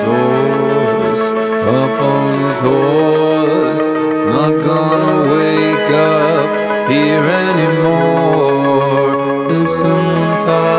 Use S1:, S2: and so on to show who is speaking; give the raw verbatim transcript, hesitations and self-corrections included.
S1: horse, up on his horse, not gonna wake up here anymore. There's someone tired.